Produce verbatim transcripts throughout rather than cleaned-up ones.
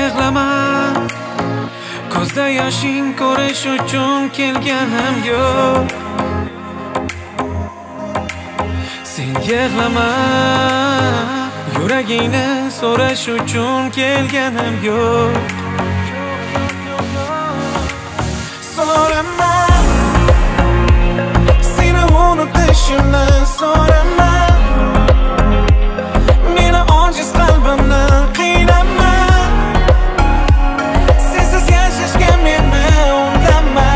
yig'lama, ko'zda yoshing ko'rish uchun kelganim yo'q. Sen yig'lama, yuragingni so'rash uchun kelganim yo'q. So'rama, seni unutishimni so'rama, meni ojiz qalbimni qiynama. Sensiz yashashga meni undama,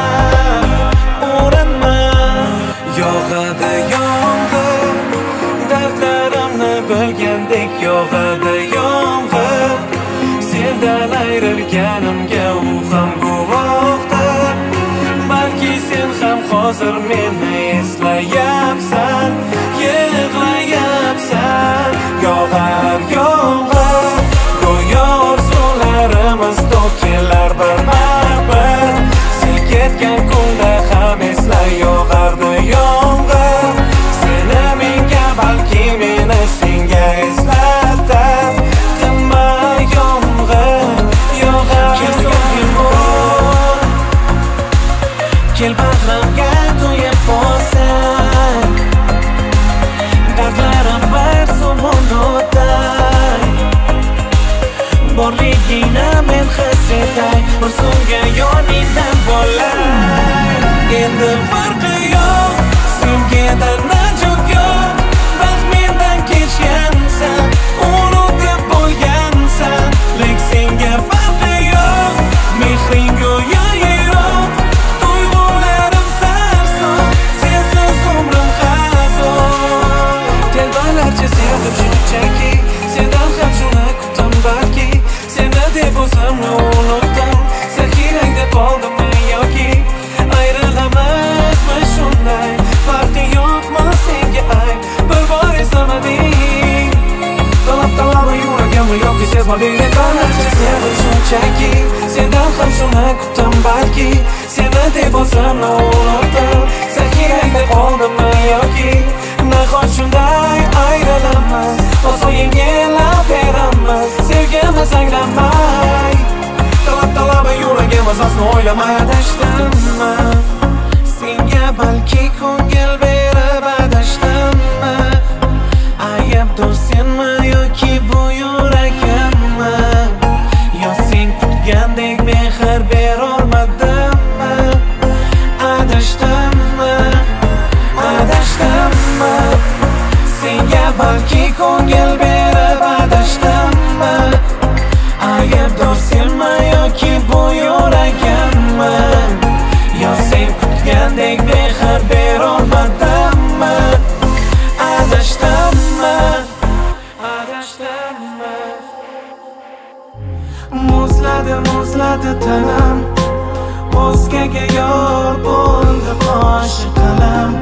urinma. Yog'adi yomg'ir, dardlarimni bilgandek yog'adi yomg'ir. Sendan ayrilganimga u ham guvohdir. Balki sen ham hozir meni eslayapsan, yig'layapsan. Yog'ar yomg'ir, go'yo orzularimiz to'kilar birma-bir. Sen ketgan kunda ham esla, yog'ardi yomg'ir. Seni menga, balki meni senga eslatar. Tinma yomg'ir, yog'ar yomg'ir. Kel bag'rimga to'yib bo'lsin, dardlarim bir somonotay. Borligingni men his etay, bir so'mga yoningdan bo'lay. Endi farqi yo'q, sevgidan najot yo'q. Baxt mendan kechgansan, unutib bo'lgansan. Lek senga farqi yo'q, mehring go'yo yiroq. Tuyg'ularim sarson, sensiz umrim hazon. Telbalarcha sevdim shunchaki, sendan ham shuni kutdim balki. Seni deb o'zimni unutdim, zaxirang deb qoldimmi yoki ayrilamizmi shunday? Farqi yo'qmi senga ay, bir bor eslamading. Talab talabi yuragimni yoki sezmading. Telbalarcha sevdim shunchaki, sendan ham shuni kutdim balki. Seni deb o'zimni unutdim, zaxirang deb qoldimmi yoki nahot shunday ayrilamiz, oson yengillab beramiz sevgimiz anglamay. Talab talabi yuragimiz aslo o'ylamay adashdimmi? Senga balki ko'ngil berib adashdimmi? Aybdor senmi yoki bu yuragimmi? Yo sen kutgandek mehr berolmadimmi? Adashdimmi? Adashdimmi? Senga balki ko'ngil berib adashdimmi? Aybdor senmi yoki bu yuragimmi? Yo sen kutgandek mehr berolmadimmi? Adashdimmi? Adashdimmi? Muzladi, muzladi tanam, o'zgaga yor bo'ldi qoshi qalam.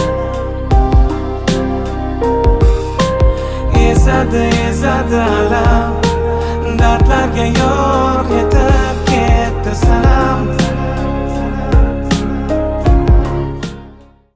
Ezadi, ezadi alam.